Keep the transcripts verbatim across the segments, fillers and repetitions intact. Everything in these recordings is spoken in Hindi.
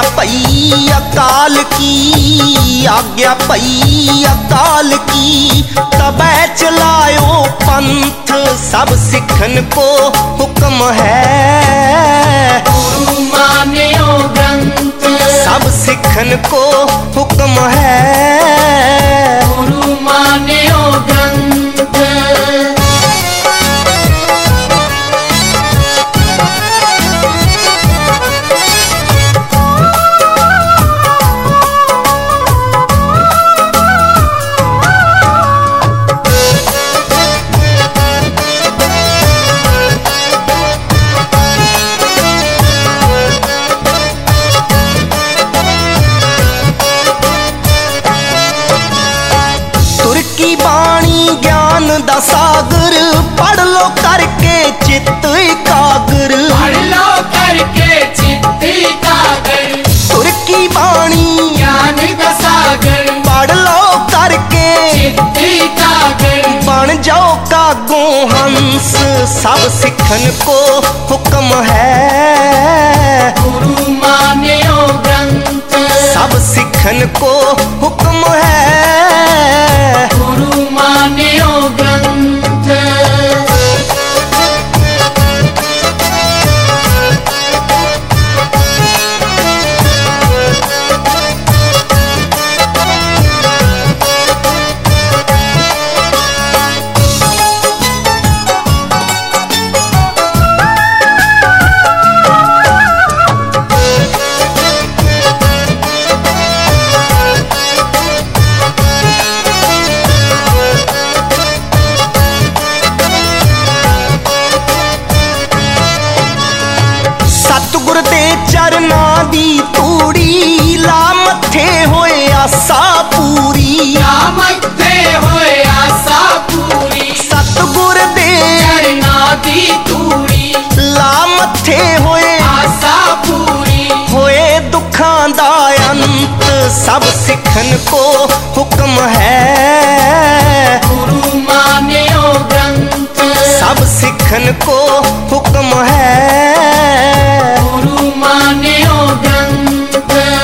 आज्ञा पई अकाल की, आज्ञा पई अकाल की, तबै चलायो पंथ सब सिखन को हुक्म है। गुरु मान्यो ग्रंथ सब सिखन को हुक्म है। गुरु मान्यो ग्रंथ दा सागर पढ़ लो करके चित्त एकाग्र, पढ़ लो करके चित्त एकाग्र। सुर की बाणी ज्ञान दा सागर पढ़ लो करके चित्त एकाग्र। बन जाओ कागो हंस सब सिखन को हुक्म है। गुरु मान्यो ग्रंथ सब सिखन को हुक्म है। गुरु मान्यो ग्रंथ सतगुर दे चरना दी तूड़ी ला मथे होए आसा पूरी, ला मथे होए आसा पूरी। सतगुर दे चरना दी तूड़ी ला मथे होए आसा पूरी। होए दुखां दा अंत सब सिखन को हुक्म है। गुरु मान्यो ग्रंथ सब सिखन को हुक्म है। गुरु मान्यो ग्रंथ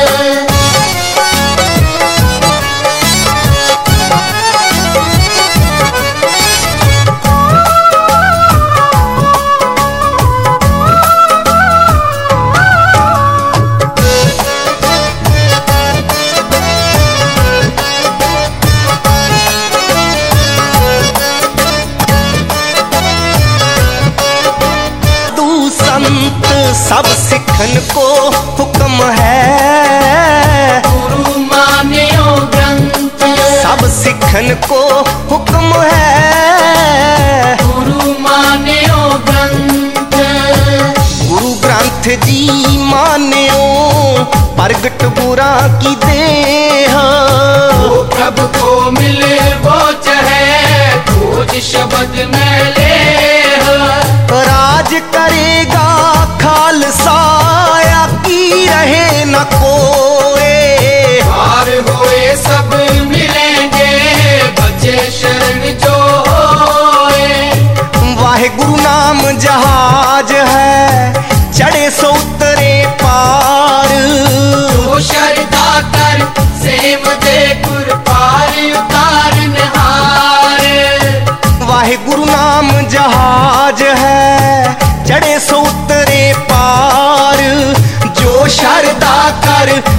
संत सब सिखन को हुक्म है। गुरु मान्यो ग्रंथ सब सिखन को हुक्म है। गुरु मान्यो ग्रंथ गुरु ग्रंथ जी मान्यो प्रगट बुरा की देह। वो प्रभु को मिले वो चाहे खोज शब्द में ले। राज करेगा खालसा की रहे न कोई। पार हुए सब मिलेंगे बचे शरण जो होए। वाहिगुरु नाम जहाज है चढ़े सो उतरे पार। जो श्रद्धा कर सेव दे गुर पार उतारन हार। वाहिगुरु नाम जहाज है चढ़े सो उतरे पार। जो शरदा कर